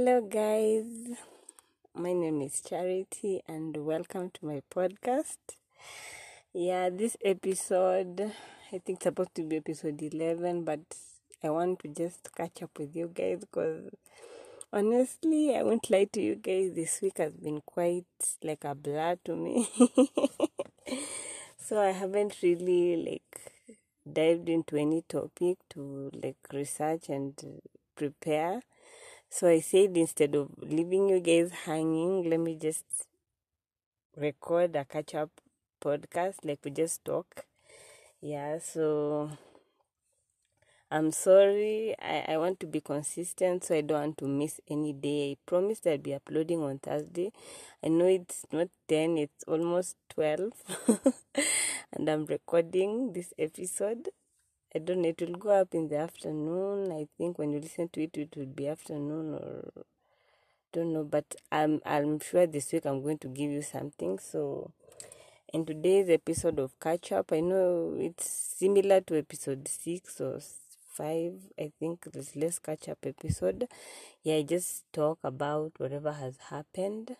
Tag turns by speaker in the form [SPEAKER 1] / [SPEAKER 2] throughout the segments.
[SPEAKER 1] Hello guys, my name is Charity and welcome to my podcast. This episode, I think it's supposed to be episode 11, but I want to just catch up with you guys because honestly, I won't lie to you guys, this week has been quite like a blur to me. So I haven't really dived into any topic to research and prepare. So I said instead of leaving you guys hanging, let me just record a catch-up podcast, we just talk. So I'm sorry. I want to be consistent, so I don't want to miss any day. I promised I'd be uploading on Thursday. I know it's not 10, it's almost 12. And I'm recording this episode. I don't know, it will go up in the afternoon. I think when you listen to it, it will be afternoon or don't know, but I'm sure this week I'm going to give you something. So in today's episode of Catch Up, I know it's similar to episode 6 or 5. I think this less catch up episode. I just talk about whatever has happened.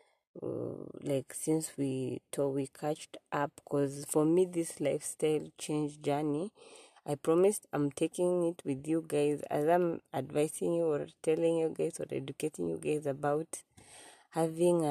[SPEAKER 1] Since we catched up, because for me this lifestyle change journey, I promised I'm taking it with you guys as I'm advising you or telling you guys or educating you guys about having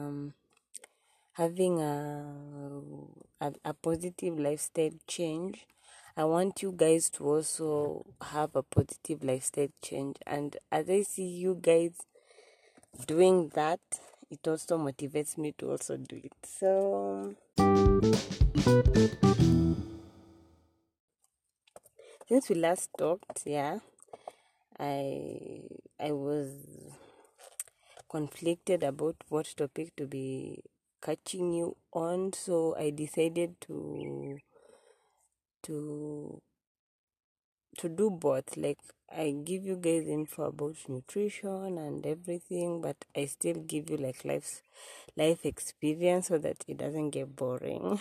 [SPEAKER 1] a positive lifestyle change. I want you guys to also have a positive lifestyle change, and as I see you guys doing that, it also motivates me to also do it. So since we last talked, I was conflicted about what topic to be catching you on, so I decided to do both. I give you guys info about nutrition and everything, but I still give you life experience so that it doesn't get boring.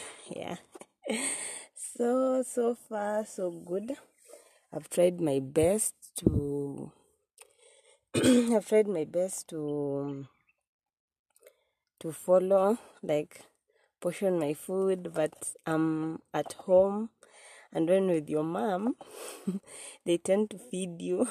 [SPEAKER 1] So far so good. I've tried my best to follow, portion my food, but I'm at home, and when with your mom, they tend to feed you.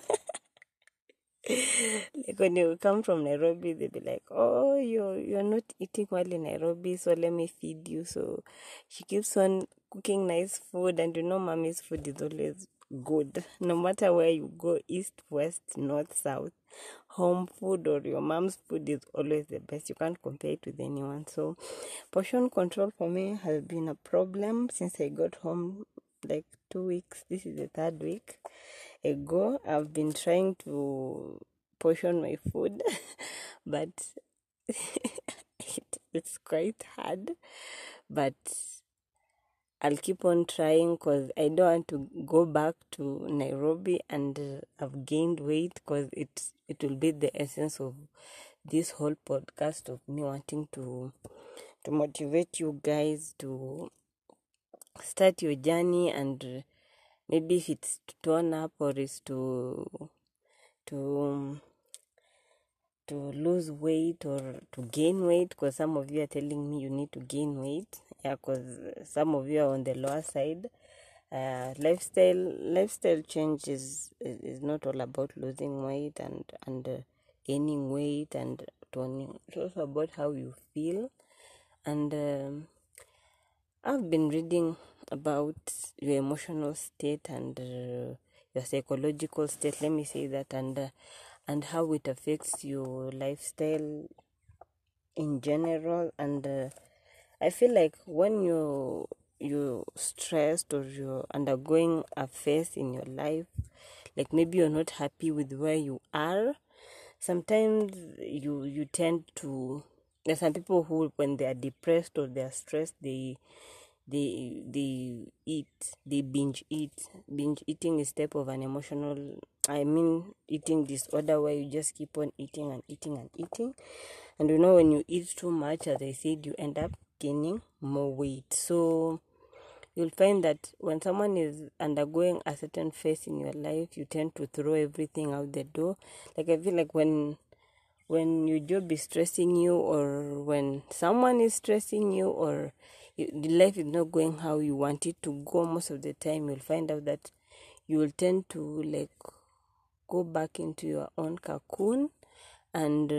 [SPEAKER 1] When you come from Nairobi, they'll be like, oh, you're not eating well in Nairobi, so let me feed you. So she keeps on cooking nice food, and mommy's food is always good. No matter where you go, east, west, north, south, home food or your mom's food is always the best. You can't compare it with anyone. So portion control for me has been a problem since I got home 2 weeks. This is the 3rd week ago. I've been trying to portion my food, but it's quite hard. But I'll keep on trying because I don't want to go back to Nairobi and I've gained weight, because it will be the essence of this whole podcast of me wanting to motivate you guys to start your journey, and maybe if it's to turn up or is to lose weight or to gain weight, because some of you are telling me you need to gain weight, because some of you are on the lower side. Lifestyle change is not all about losing weight and gaining weight and toning. It's also about how you feel. And I've been reading about your emotional state and your psychological state, let me say that, and how it affects your lifestyle in general. And I feel like when you're stressed or you're undergoing a phase in your life, maybe you're not happy with where you are, sometimes you tend to, there's some people who, when they are depressed or they are stressed, they binge eat. Binge eating is type of an eating disorder, where you just keep on eating and eating and eating. And when you eat too much, as I said, you end up gaining more weight. So you'll find that when someone is undergoing a certain phase in your life, you tend to throw everything out the door. Like I feel like when your job is stressing you, or when someone is stressing you, or the life is not going how you want it to go, most of the time you'll find out that you will tend to like go back into your own cocoon, and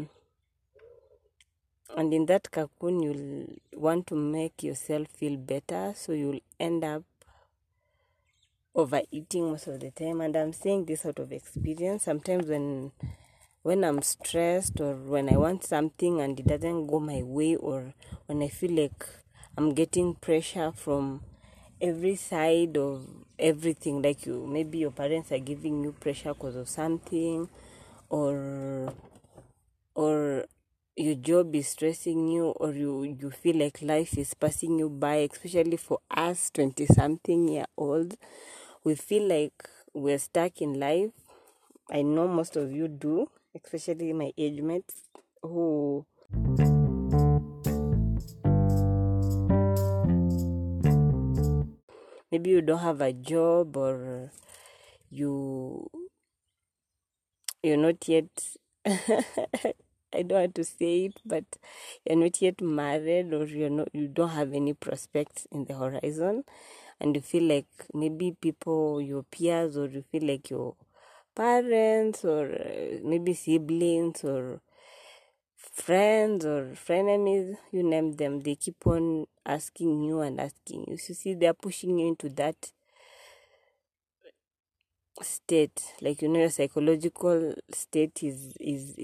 [SPEAKER 1] in that cocoon you'll want to make yourself feel better, so you'll end up overeating most of the time. And I'm saying this out of experience. Sometimes when I'm stressed, or when I want something and it doesn't go my way, or when I feel like I'm getting pressure from every side of everything, like maybe your parents are giving you pressure because of something, or your job is stressing you, or you feel like life is passing you by, especially for us 20-something-year-olds. We feel like we're stuck in life. I know most of you do, especially my age mates who maybe you don't have a job, or you're not yet I don't want to say it, but you're not yet married, or you don't have any prospects in the horizon, and you feel like maybe people, your peers, or you feel like your parents, or maybe siblings, or friends, or frenemies, you name them, they keep on asking you and asking you. So see, they're pushing you into that state, like your psychological state is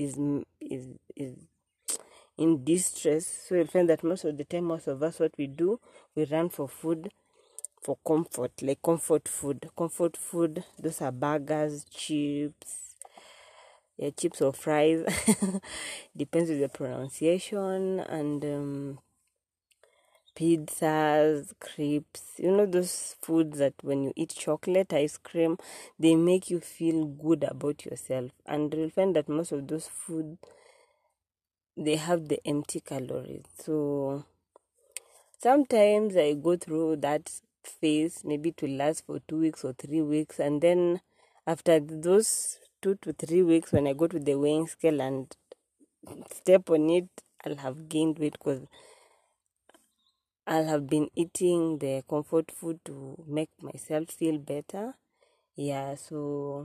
[SPEAKER 1] in distress. So you'll find that most of the time, most of us, what we do, we run for food, for comfort, like comfort food. Those are burgers, chips, chips or fries, depends with the pronunciation, and pizzas, crepes, those foods that when you eat chocolate, ice cream, they make you feel good about yourself. And you'll find that most of those food, they have the empty calories. So sometimes I go through that phase, maybe to last for 2 weeks or 3 weeks, and then after those 2 to 3 weeks, when I go to the weighing scale and step on it, I'll have gained weight, because I'll have been eating the comfort food to make myself feel better. Yeah, so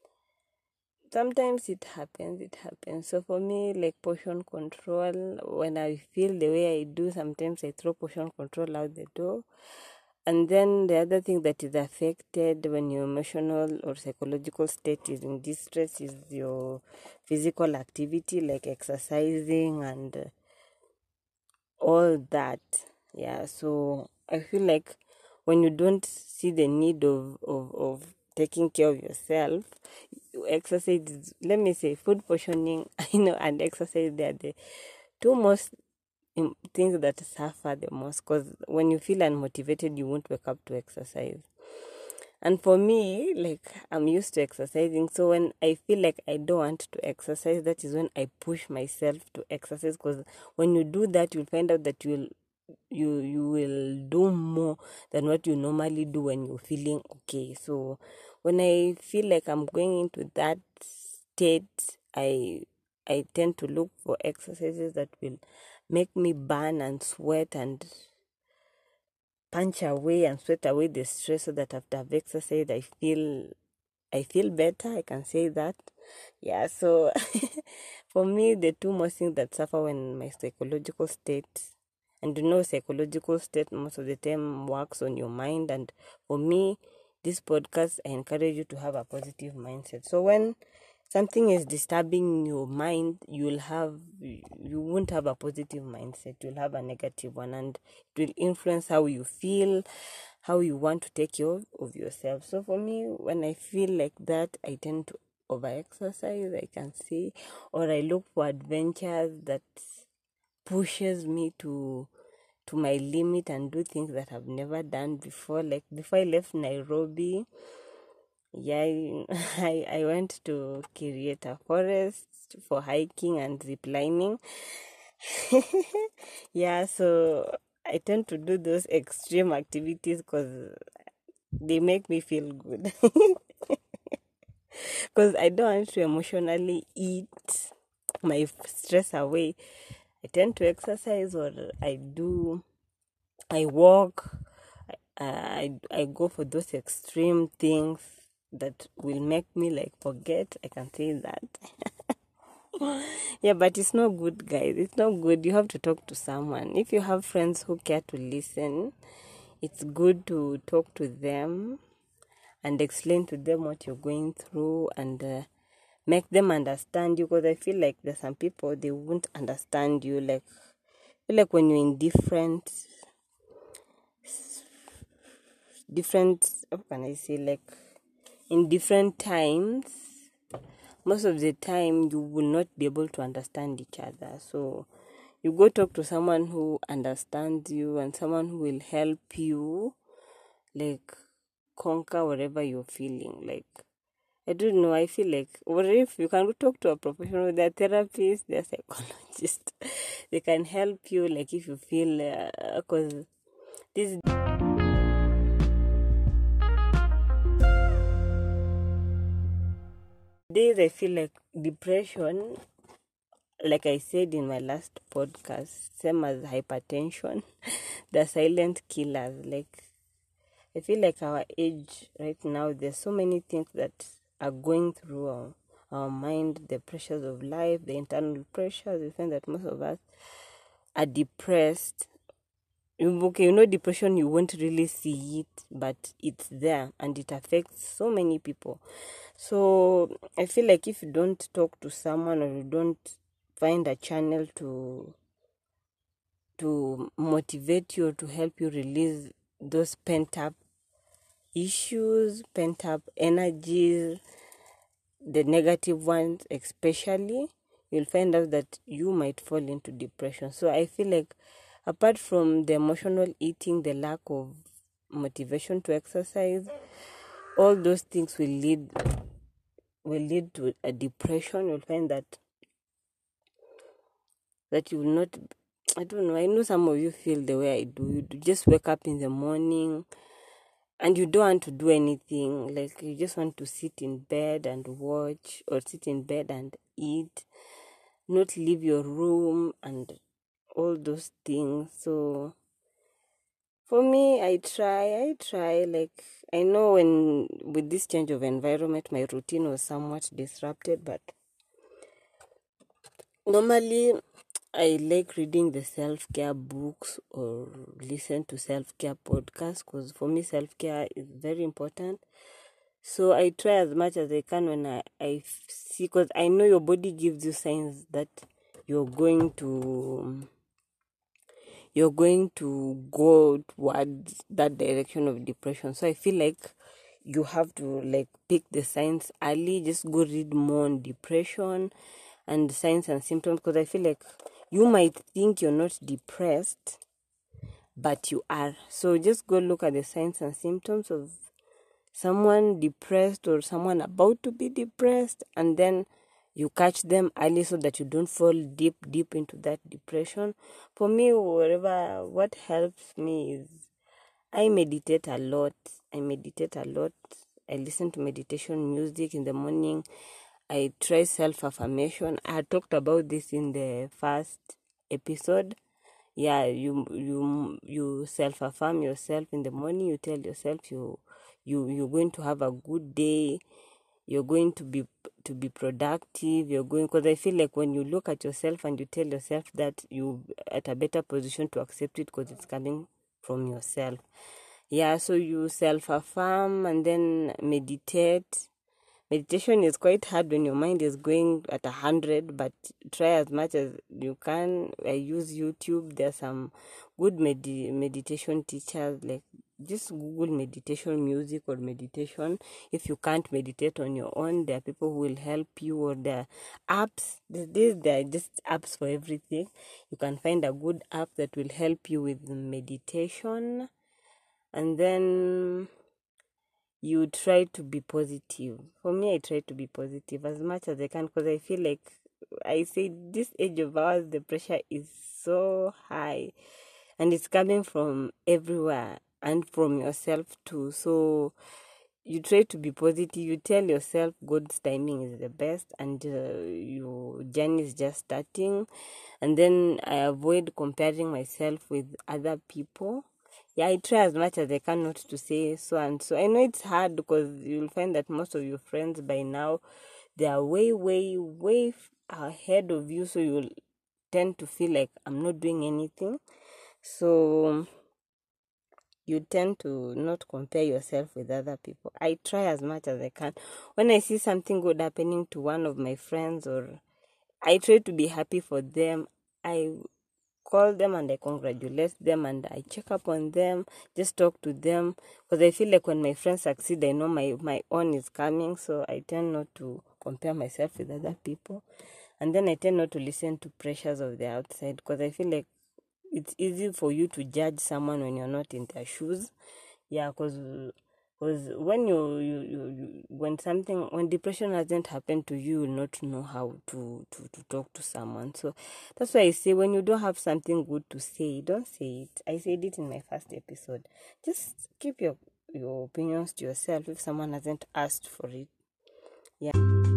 [SPEAKER 1] sometimes it happens. So for me, like portion control, when I feel the way I do, sometimes I throw portion control out the door. And then the other thing that is affected when your emotional or psychological state is in distress is your physical activity, like exercising and all that. Yeah, so I feel like when you don't see the need of taking care of yourself, exercise is, let me say, food portioning, and exercise, they are the two most things that suffer the most, because when you feel unmotivated, you won't wake up to exercise. And for me, like, I'm used to exercising, so when I feel like I don't want to exercise, that is when I push myself to exercise, because when you do that, you'll find out that you will do more than what you normally do when you're feeling okay. So when I feel like I'm going into that state, I tend to look for exercises that will make me burn and sweat and punch away and sweat away the stress, so that after I've exercised, I feel better. I can say that. Yeah, so for me, the two most things that suffer when my psychological state, and psychological state most of the time works on your mind. And for me, this podcast, I encourage you to have a positive mindset. So when something is disturbing your mind, you won't have a positive mindset. You'll have a negative one, and it will influence how you feel, how you want to take care of yourself. So for me, when I feel like that, I tend to over-exercise, I can say, or I look for adventures that pushes me to my limit and do things that I've never done before. Like before I left Nairobi, yeah, I went to Kirieta Forest for hiking and ziplining. Yeah, so I tend to do those extreme activities because they make me feel good. Because I don't want to emotionally eat my stress away. I tend to exercise, or I walk, I go for those extreme things that will make me like forget. I can say that. Yeah, but it's not good, guys. It's not good. You have to talk to someone. If you have friends who care to listen, it's good to talk to them and explain to them what you're going through, and make them understand you. Because I feel like there's some people, they won't understand you. Like when you're in different, how can I say, like in different times, most of the time you will not be able to understand each other. So you go talk to someone who understands you and someone who will help you like conquer whatever you're feeling. Like, I don't know, I feel like, or if you can talk to a professional, they're therapists, they're psychologists, they can help you, like if you feel, because these days I feel like depression, like I said in my last podcast, same as hypertension, the silent killers. Like, I feel like our age right now, there's so many things that are going through our mind, the pressures of life, the internal pressures. We find that most of us are depressed. Okay, depression, you won't really see it, but it's there and it affects so many people. So I feel like if you don't talk to someone, or you don't find a channel to motivate you or to help you release those pent up issues, pent up energies, the negative ones especially, you'll find out that you might fall into depression. So I feel like apart from the emotional eating, the lack of motivation to exercise, all those things will lead to a depression. You'll find that you will not, I don't know, I know some of you feel the way I do. You just wake up in the morning and you don't want to do anything. Like, you just want to sit in bed and watch, or sit in bed and eat, not leave your room and all those things. So for me, I try, like, I know when with this change of environment, my routine was somewhat disrupted, but normally I like reading the self-care books or listen to self-care podcasts, because for me self-care is very important. So I try as much as I can when I see, because I know your body gives you signs that you're going to go towards that direction of depression. So I feel like you have to like pick the signs early. Just go read more on depression and signs and symptoms, because I feel like you might think you're not depressed, but you are. So just go look at the signs and symptoms of someone depressed or someone about to be depressed, and then you catch them early so that you don't fall deep into that depression. For me, what helps me is I meditate a lot. I listen to meditation music in the morning. I try self-affirmation. I had talked about this in the first episode. Yeah, you self-affirm yourself in the morning. You tell yourself you're going to have a good day. You're going to be productive. Because I feel like when you look at yourself and you tell yourself that, you're at a better position to accept it, because it's coming from yourself. Yeah, so you self-affirm and then meditate. Meditation is quite hard when your mind is going at 100, but try as much as you can. I use YouTube. There are some good meditation teachers. Like, just Google meditation music or meditation. If you can't meditate on your own, there are people who will help you, or there are apps. There are just apps for everything. You can find a good app that will help you with meditation. And then you try to be positive. For me, I try to be positive as much as I can, because I feel like, I say, this age of ours, the pressure is so high. and it's coming from everywhere and from yourself too. So you try to be positive. You tell yourself God's timing is the best, and your journey is just starting. And then I avoid comparing myself with other people. Yeah, I try as much as I can not to say so and so. I know it's hard because you'll find that most of your friends by now, they are way, way, way ahead of you. So you'll tend to feel like I'm not doing anything. So you tend to not compare yourself with other people. I try as much as I can. When I see something good happening to one of my friends, or I try to be happy for them, I call them and I congratulate them and I check up on them, just talk to them, because I feel like when my friends succeed, I know my own is coming. So I tend not to compare myself with other people, and then I tend not to listen to pressures of the outside, because I feel like it's easy for you to judge someone when you're not in their shoes. Yeah, because when when depression hasn't happened to you, you'll not know how to talk to someone. So that's why I say, when you don't have something good to say, don't say it. I said it in my first episode. Just keep your opinions to yourself if someone hasn't asked for it. Yeah.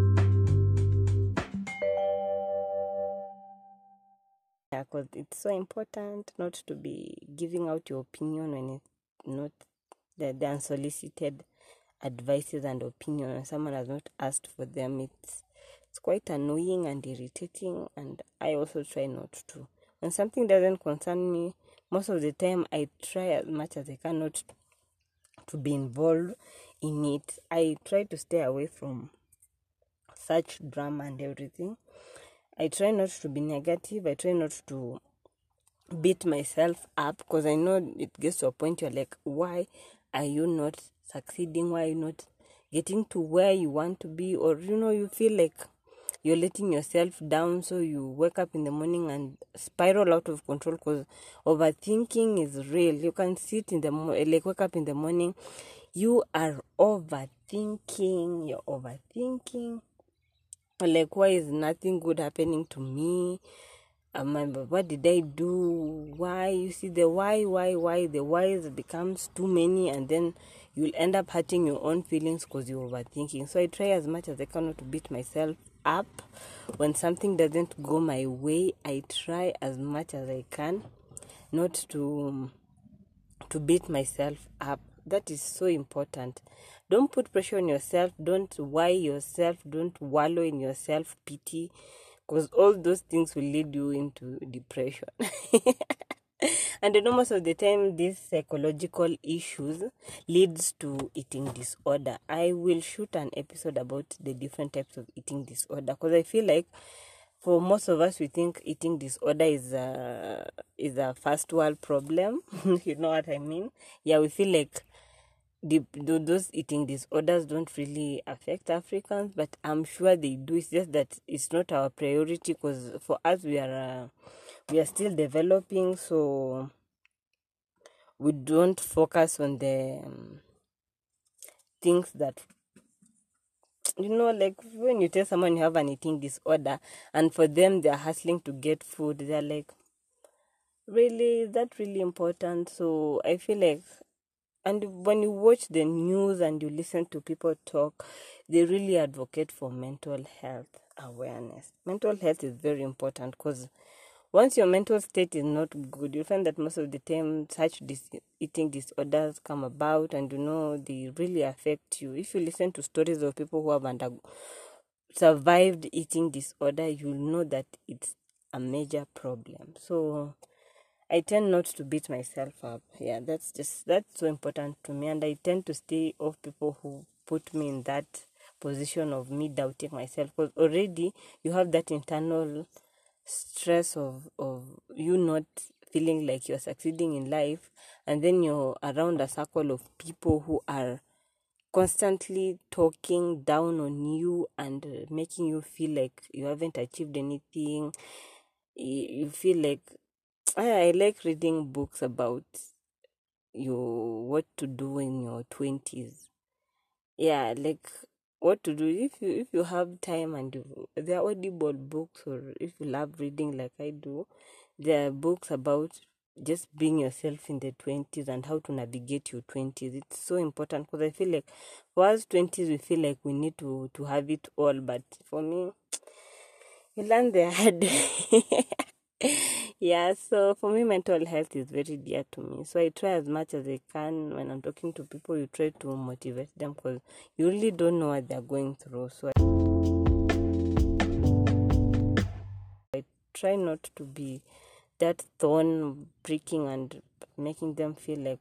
[SPEAKER 1] Yeah, because it's so important not to be giving out your opinion when it's not the unsolicited advices and opinion, and someone has not asked for them. It's quite annoying and irritating, and I also try not to. When something doesn't concern me, most of the time I try as much as I can not to be involved in it. I try to stay away from such drama and everything. I try not to be negative. I try not to beat myself up, because I know it gets to a point you're like, why are you not succeeding? Why are you not getting to where you want to be? Or you feel like you're letting yourself down, so you wake up in the morning and spiral out of control, because overthinking is real. You can sit in the wake up in the morning, you are overthinking. You're overthinking, like, why is nothing good happening to me? What did I do? Why? You see, the why, the whys becomes too many, and then you'll end up hurting your own feelings because you're overthinking. So I try as much as I can not to beat myself up. When something doesn't go my way, I try as much as I can not to beat myself up. That is so important. Don't put pressure on yourself. Don't why yourself. Don't wallow in your self-pity, because all those things will lead you into depression. And I know most of the time these psychological issues leads to eating disorder. I will shoot an episode about the different types of eating disorder, because I feel like for most of us, we think eating disorder is a first world problem. You know what I mean? Yeah, we feel like those eating disorders don't really affect Africans, but I'm sure they do. It's just that it's not our priority, because for us we are still developing, so we don't focus on the things that like when you tell someone you have an eating disorder, and for them they're hustling to get food, they're like, really, is that really important? So I feel like, and when you watch the news and you listen to people talk, they really advocate for mental health awareness. Mental health is very important, because once your mental state is not good, you'll find that most of the time such eating disorders come about, and they really affect you. If you listen to stories of people who have survived eating disorder, you'll know that it's a major problem. So I tend not to beat myself up. Yeah, that's so important to me. And I tend to stay off people who put me in that position of me doubting myself, because already you have that internal stress of you not feeling like you're succeeding in life, and then you're around a circle of people who are constantly talking down on you and making you feel like you haven't achieved anything. You feel like I like reading books about what to do in your 20s. Yeah, like what to do if you have time, and there are audible books, or if you love reading like I do, there are books about just being yourself in the 20s and how to navigate your 20s. It's so important because I feel like for us 20s we feel like we need to have it all, but for me you learn the hard way. Yeah, so for me mental health is very dear to me, so I try as much as I can. When I'm talking to people, you try to motivate them because you really don't know what they're going through. So I try not to be that thorn pricking and making them feel like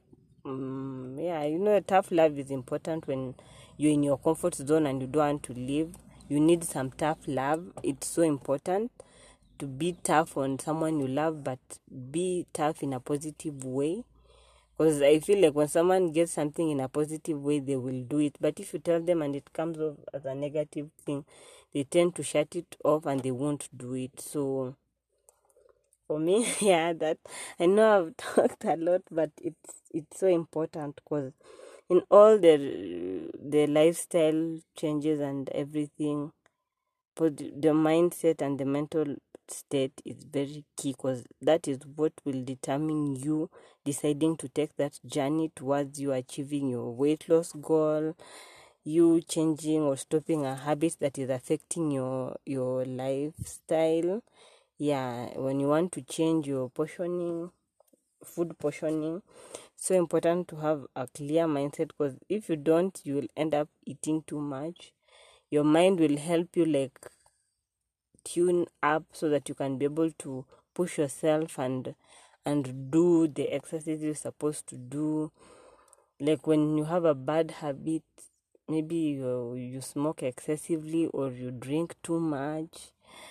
[SPEAKER 1] tough love is important. When you're in your comfort zone and you don't want to leave, you need some tough love. It's so important to be tough on someone you love, but be tough in a positive way, because I feel like when someone gets something in a positive way, they will do it. But if you tell them and it comes off as a negative thing, they tend to shut it off and they won't do it. So for me, yeah, that I know I've talked a lot, but it's so important because in all the lifestyle changes and everything, but the mindset and the mental state is very key, because that is what will determine you deciding to take that journey towards you achieving your weight loss goal, you changing or stopping a habit that is affecting your lifestyle. Yeah, when you want to change your food portioning, so important to have a clear mindset, because if you don't, you will end up eating too much. Your mind will help you like tune up so that you can be able to push yourself and do the exercise you're supposed to do. Like when you have a bad habit, maybe you smoke excessively or you drink too much,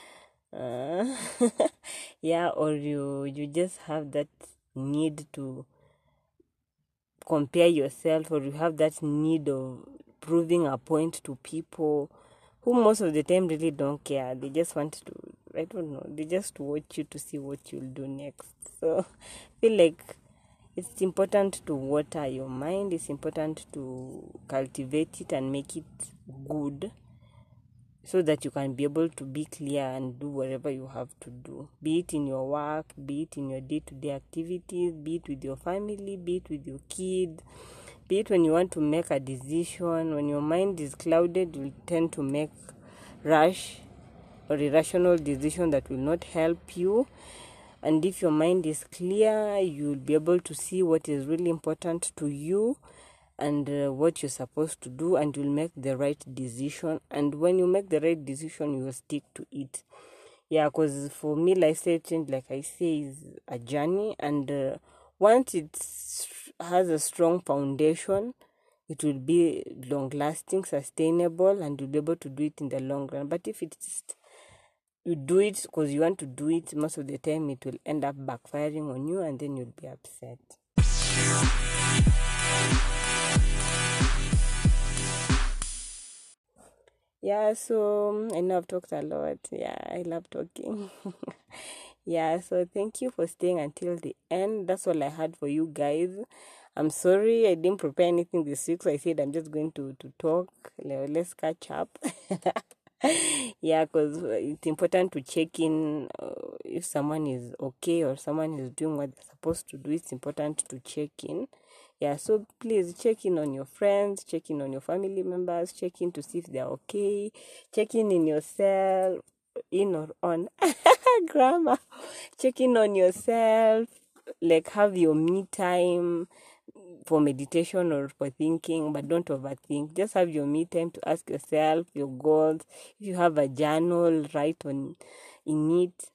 [SPEAKER 1] yeah, or you just have that need to compare yourself, or you have that need of proving a point to people who most of the time really don't care. They just want to, I don't know, they just watch you to see what you'll do next. So I feel like it's important to water your mind. It's important to cultivate it and make it good, so that you can be able to be clear and do whatever you have to do, be it in your work, be it in your day-to-day activities, be it with your family, be it with your kids, be it when you want to make a decision. When your mind is clouded, you tend to make rash or irrational decision that will not help you. And if your mind is clear, you'll be able to see what is really important to you and what you're supposed to do, and you'll make the right decision. And when you make the right decision, you will stick to it. Yeah, because for me, lifestyle change, like I say, is a journey, and once it has a strong foundation, it will be long lasting, sustainable, and you'll be able to do it in the long run. But if it's just you do it because you want to do it, most of the time it will end up backfiring on you, and then you'll be upset. Yeah, so I know I've talked a lot. Yeah, I love talking. Yeah, so thank you for staying until the end. That's all I had for you guys. I'm sorry I didn't prepare anything this week, so I said I'm just going to talk. Let's catch up. Yeah, because it's important to check in if someone is okay or someone is doing what they're supposed to do. It's important to check in. Yeah, so please check in on your friends, check in on your family members, check in to see if they're okay, check in yourself, in or on grammar, check in on yourself, like have your me time for meditation or for thinking, but don't overthink. Just have your me time to ask yourself your goals. If you have a journal, write in it,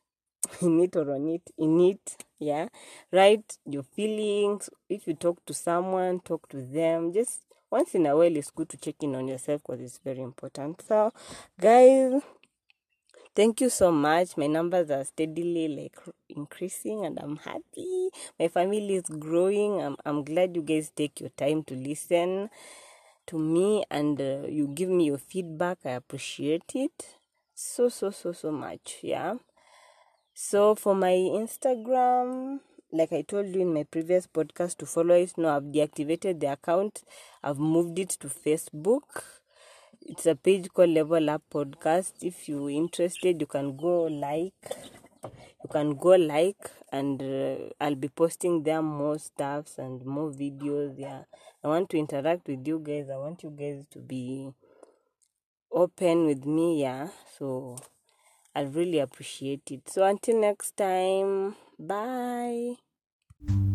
[SPEAKER 1] yeah, write your feelings. If you talk to someone, talk to them. Just once in a while, it's good to check in on yourself because it's very important. So guys, thank you so much. My numbers are steadily increasing, and I'm happy. My family is growing. I'm glad you guys take your time to listen to me, and you give me your feedback. I appreciate it so much. Yeah. So for my Instagram, like I told you in my previous podcast, to follow it, no, I've deactivated the account. I've moved it to Facebook. It's a page called Level Up Podcast. If you're interested, you can go like. you can go like, and I'll be posting there more stuffs and more videos. Yeah, I want to interact with you guys. I want you guys to be open with me. Yeah, so I really appreciate it. So until next time, bye.